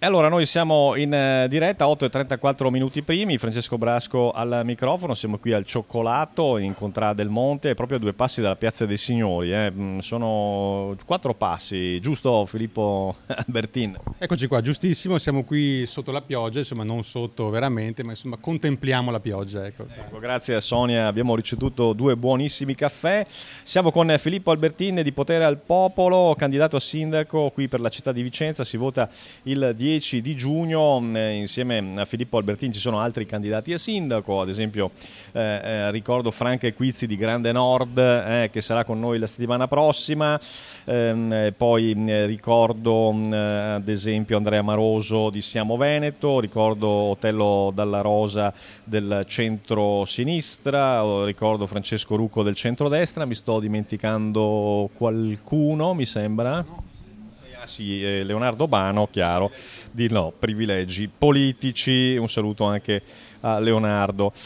E allora noi siamo in diretta, 8:34 minuti primi, Francesco Brasco al microfono, siamo qui al Cioccolato in Contrada del Monte, proprio a 2 passi dalla Piazza dei Signori, sono 4 passi, giusto Filippo Albertin? Eccoci qua, giustissimo, siamo qui sotto la pioggia, insomma non sotto veramente, ma insomma contempliamo la pioggia. Ecco, grazie a Sonia abbiamo ricevuto 2 buonissimi caffè, siamo con Filippo Albertin di Potere al Popolo, candidato a sindaco qui per la città di Vicenza, si vota il 10 di giugno, insieme a Filippo Albertin ci sono altri candidati a sindaco, ad esempio ricordo Franca Equizzi di Grande Nord che sarà con noi la settimana prossima, poi ricordo ad esempio Andrea Maroso di Siamo Veneto, ricordo Otello Dalla Rosa del centro-sinistra, ricordo Francesco Rucco del centrodestra, mi sto dimenticando qualcuno mi sembra? Sì, Leonardo Bano, chiaro, di no, privilegi politici, un saluto anche a Leonardo.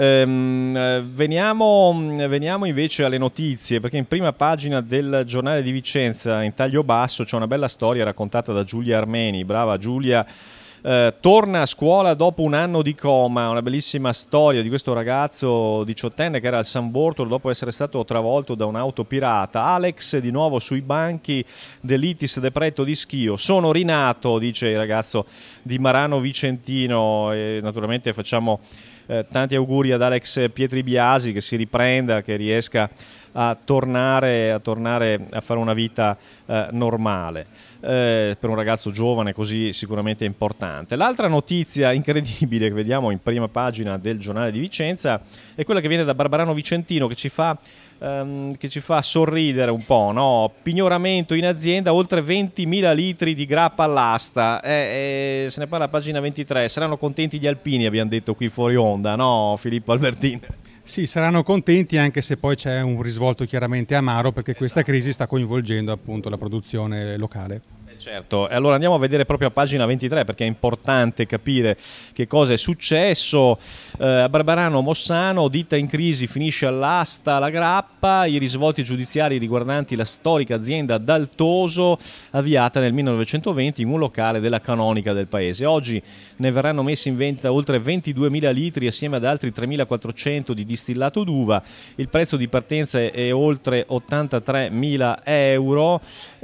Veniamo invece alle notizie, perché in prima pagina del Giornale di Vicenza, in taglio basso, c'è una bella storia raccontata da Giulia Armeni, brava Giulia. Torna a scuola dopo un anno di coma, una bellissima storia di questo ragazzo 18enne che era al San Bortolo dopo essere stato travolto da un'auto pirata. Alex di nuovo sui banchi dell'Itis de Pretto di Schio, sono rinato, dice il ragazzo di Marano Vicentino, e naturalmente facciamo tanti auguri ad Alex Pietribiasi, che si riprenda, che riesca a tornare a fare una vita normale, per un ragazzo giovane così sicuramente importante. L'altra notizia incredibile che vediamo in prima pagina del Giornale di Vicenza è quella che viene da Barbarano Vicentino, che ci fa sorridere un po', no? Pignoramento in azienda, oltre 20.000 litri di grappa all'asta, se ne parla a pagina 23. Saranno contenti gli alpini, abbiamo detto qui fuori onda, no Filippo Albertin? Sì, saranno contenti, anche se poi c'è un risvolto chiaramente amaro, perché questa crisi sta coinvolgendo appunto la produzione locale. Certo, e allora andiamo a vedere proprio a pagina 23, perché è importante capire che cosa è successo. A Barbarano Mossano, ditta in crisi, finisce all'asta la grappa, i risvolti giudiziari riguardanti la storica azienda Daltoso, avviata nel 1920 in un locale della canonica del paese. Oggi ne verranno messi in vendita oltre 22.000 litri assieme ad altri 3.400 di distillato d'uva. Il prezzo di partenza è oltre 83.000 euro.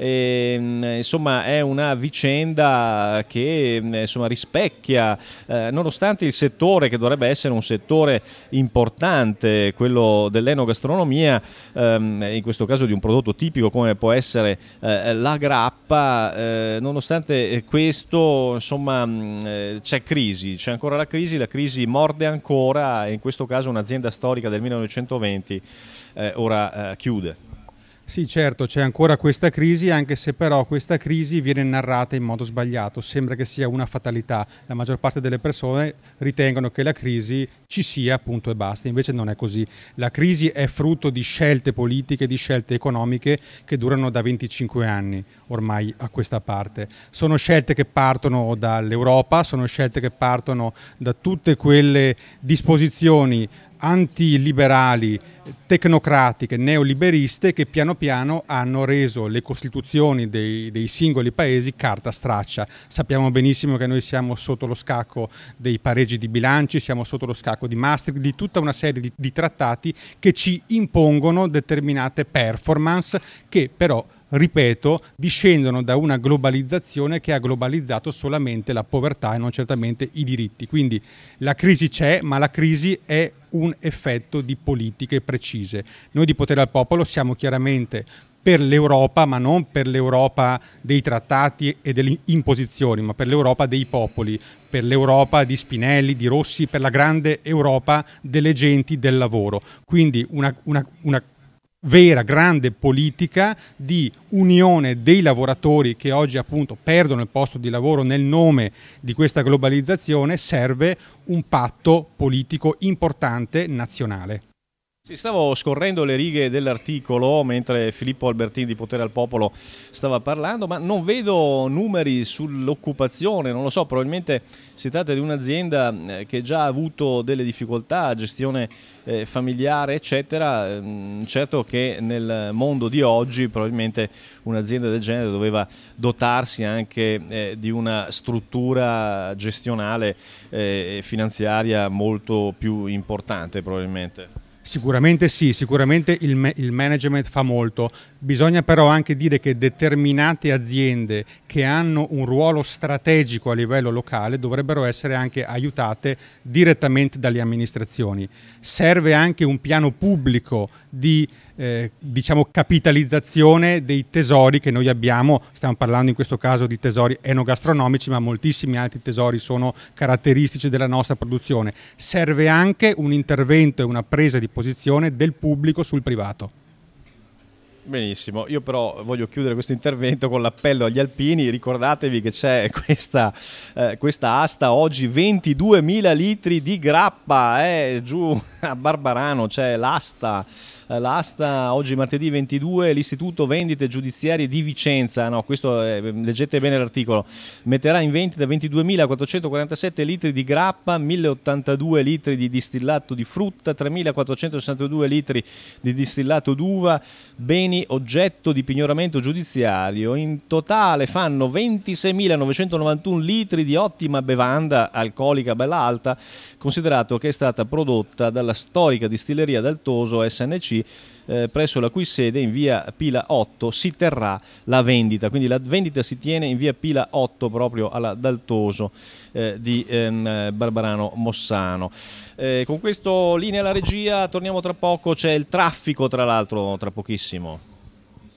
Insomma, è una vicenda che rispecchia, nonostante il settore, che dovrebbe essere un settore importante, quello dell'enogastronomia, in questo caso di un prodotto tipico come può essere la grappa, nonostante questo c'è crisi, c'è ancora la crisi morde ancora, e in questo caso un'azienda storica del 1920 ora chiude. Sì, certo, c'è ancora questa crisi, anche se però questa crisi viene narrata in modo sbagliato. Sembra che sia una fatalità. La maggior parte delle persone ritengono che la crisi ci sia, appunto, e basta. Invece non è così. La crisi è frutto di scelte politiche, di scelte economiche che durano da 25 anni ormai a questa parte. Sono scelte che partono dall'Europa, sono scelte che partono da tutte quelle disposizioni antiliberali, tecnocratiche, neoliberiste, che piano piano hanno reso le costituzioni dei singoli paesi carta straccia. Sappiamo benissimo che noi siamo sotto lo scacco dei pareggi di bilanci, siamo sotto lo scacco di Maastricht, di tutta una serie di trattati che ci impongono determinate performance che però, ripeto, discendono da una globalizzazione che ha globalizzato solamente la povertà e non certamente i diritti. Quindi la crisi c'è, ma la crisi è un effetto di politiche precise. Noi di Potere al Popolo siamo chiaramente per l'Europa, ma non per l'Europa dei trattati e delle imposizioni, ma per l'Europa dei popoli, per l'Europa di Spinelli, di Rossi, per la grande Europa delle genti del lavoro. Quindi una vera, grande politica di unione dei lavoratori che oggi appunto perdono il posto di lavoro nel nome di questa globalizzazione. Serve un patto politico importante nazionale. Sì, stavo scorrendo le righe dell'articolo mentre Filippo Albertini di Potere al Popolo stava parlando, ma non vedo numeri sull'occupazione, non lo so, probabilmente si tratta di un'azienda che già ha avuto delle difficoltà, gestione familiare, eccetera. Certo che nel mondo di oggi probabilmente un'azienda del genere doveva dotarsi anche di una struttura gestionale e finanziaria molto più importante, probabilmente. Sicuramente sì, sicuramente il management fa molto. Bisogna però anche dire che determinate aziende che hanno un ruolo strategico a livello locale dovrebbero essere anche aiutate direttamente dalle amministrazioni. Serve anche un piano pubblico di capitalizzazione dei tesori che noi abbiamo. Stiamo parlando in questo caso di tesori enogastronomici, ma moltissimi altri tesori sono caratteristici della nostra produzione. Serve anche un intervento e una presa di posizione del pubblico sul privato. Benissimo, io però voglio chiudere questo intervento con l'appello agli alpini. Ricordatevi che c'è questa asta oggi, 22.000 litri di grappa, giù a Barbarano c'è l'asta oggi martedì 22, l'Istituto Vendite Giudiziarie di Vicenza, no, questo leggete bene l'articolo, metterà in vendita 22.447 litri di grappa, 1.082 litri di distillato di frutta, 3.462 litri di distillato d'uva, beni oggetto di pignoramento giudiziario. In totale fanno 26.991 litri di ottima bevanda alcolica bella alta, considerato che è stata prodotta dalla storica distilleria Daltoso SNC, presso la cui sede in via Pila 8 si terrà la vendita. Quindi la vendita si tiene in via Pila 8 proprio alla Daltoso di Barbarano Mossano. Con questo linea alla regia, torniamo tra poco, c'è il traffico tra l'altro tra pochissimo.